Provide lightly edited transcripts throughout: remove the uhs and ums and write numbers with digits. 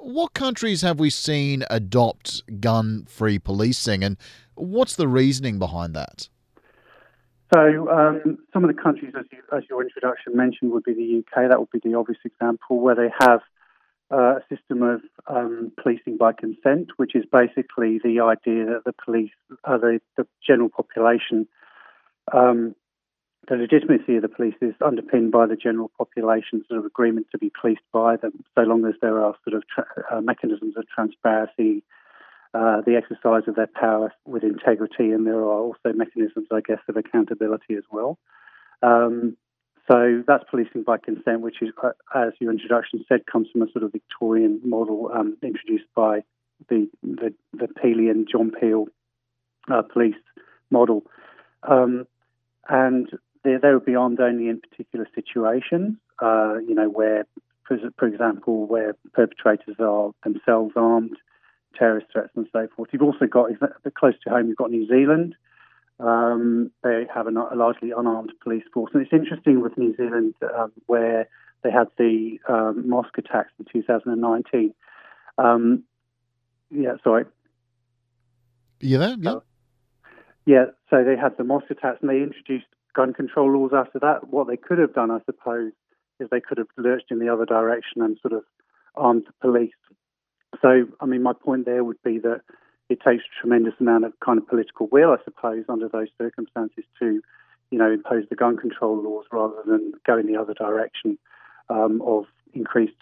What countries have we seen adopt gun-free policing, and what's the reasoning behind that? So some of the countries, as your introduction mentioned, would be the UK. That would be the obvious example where they have a system of policing by consent, which is basically the idea that the police, the general population, um, the legitimacy of the police is underpinned by the general population sort of agreement to be policed by them, so long as there are sort of mechanisms of transparency, the exercise of their power with integrity, and there are also mechanisms, I guess, of accountability as well. Um, so that's policing by consent, which is, as your introduction said, comes from a sort of Victorian model introduced by the Peely and John Peel police model. And they would be armed only in particular situations, where, for example, where perpetrators are themselves armed, terrorist threats and so forth. You've also got, close to home, you've got New Zealand. They have a largely unarmed police force. And it's interesting with New Zealand, where they had the mosque attacks in 2019. Yeah, sorry. You there? Yeah. Yeah, so they had the mosque attacks and they introduced gun control laws after that. What they could have done, I suppose, is they could have lurched in the other direction and sort of armed the police. So, I mean, my point there would be that it takes a tremendous amount of kind of political will, I suppose, under those circumstances to, impose the gun control laws rather than go in the other direction of increasing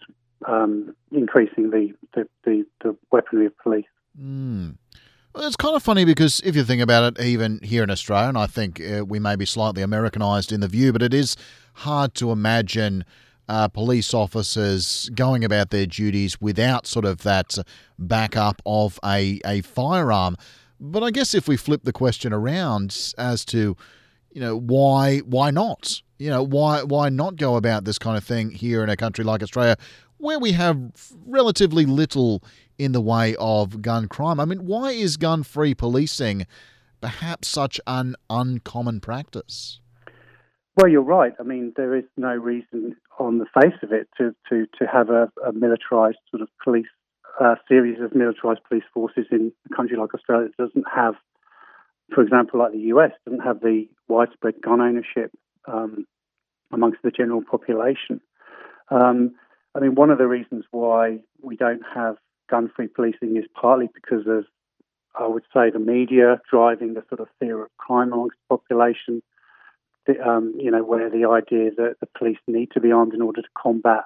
the weaponry of police. Mm. Well, it's kind of funny because if you think about it, even here in Australia, and I think we may be slightly Americanised in the view, but it is hard to imagine police officers going about their duties without sort of that backup of a firearm. But I guess if we flip the question around as to, why not? Why not go about this kind of thing here in a country like Australia, where we have relatively little in the way of gun crime? I mean, why is gun-free policing perhaps such an uncommon practice? Well, you're right. I mean, there is no reason on the face of it to have a militarised sort of police series of militarised police forces in a country like Australia that doesn't have, for example, like the US, doesn't have the widespread gun ownership amongst the general population. I mean, one of the reasons why we don't have gun-free policing is partly because of, I would say, the media driving the sort of fear of crime amongst the population. Where the idea that the police need to be armed in order to combat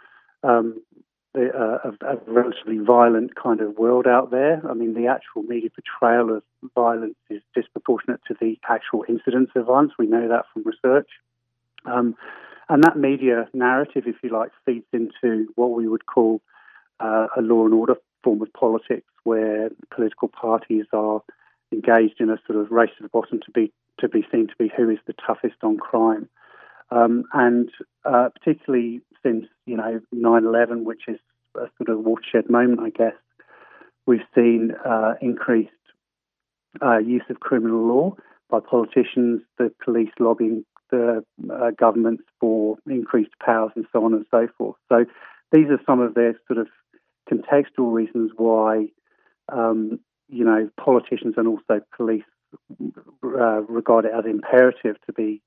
a relatively violent kind of world out there. I mean, the actual media portrayal of violence is disproportionate to the actual incidents of violence. We know that from research. And that media narrative, if you like, feeds into what we would call a law and order form of politics, where political parties are engaged in a sort of race to the bottom to be seen to be who is the toughest on crime. And particularly since 9/11, which is a sort of watershed moment, I guess, we've seen increased use of criminal law by politicians, the police lobbying the governments for increased powers and so on and so forth. So these are some of their sort of contextual reasons why, politicians and also police regard it as imperative to be,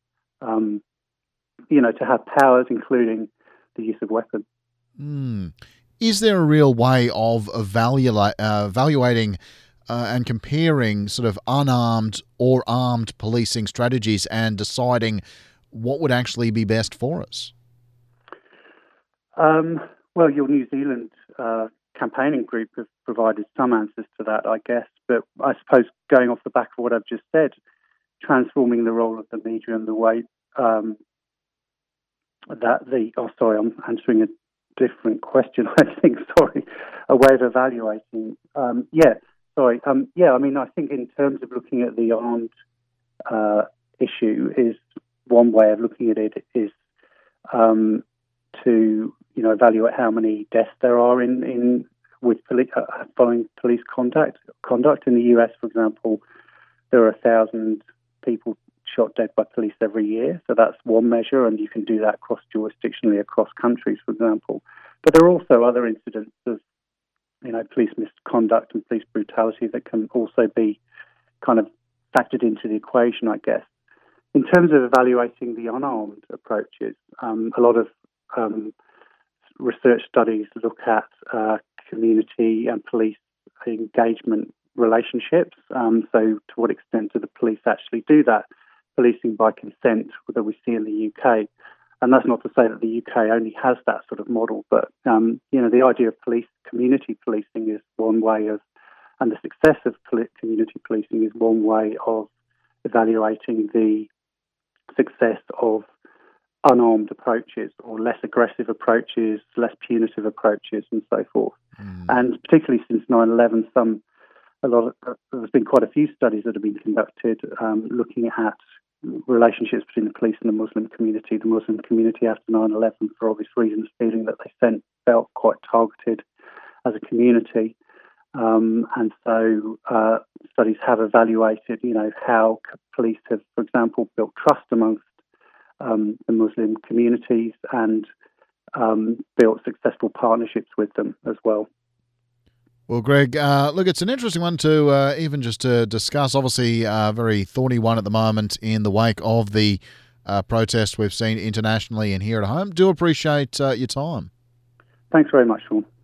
to have powers, including the use of weapons. Mm. Is there a real way of evaluating and comparing sort of unarmed or armed policing strategies and deciding what would actually be best for us? Well, your New Zealand campaigning group have provided some answers to that, I guess. But I suppose going off the back of what I've just said, transforming the role of the media and the way I'm answering a different question, I think, sorry, a way of evaluating. I mean, I think in terms of looking at the armed issue, is one way of looking at it is to evaluate how many deaths there are following police conduct. In the US, for example, there are 1,000 people shot dead by police every year. So that's one measure, and you can do that cross-jurisdictionally across countries, for example. But there are also other incidents of police misconduct and police brutality that can also be kind of factored into the equation, I guess. In terms of evaluating the unarmed approaches, a lot of research studies look at community and police engagement relationships. So to what extent do the police actually do that? Policing by consent that we see in the UK. And that's not to say that the UK only has that sort of model, but the idea of community policing is one way of, and the success of community policing is one way of evaluating the success of unarmed approaches or less aggressive approaches, less punitive approaches, and so forth. And particularly since 9/11, there's been quite a few studies that have been conducted looking at relationships between the police and the Muslim community. The Muslim community after 9/11, for obvious reasons, feeling that they felt quite targeted as a community. And so studies have evaluated, how police have, for example, built trust amongst the Muslim communities and built successful partnerships with them as well. Well, Greg, look, it's an interesting one to even just to discuss. Obviously, a very thorny one at the moment in the wake of the protests we've seen internationally and here at home. Do appreciate your time. Thanks very much, Sean.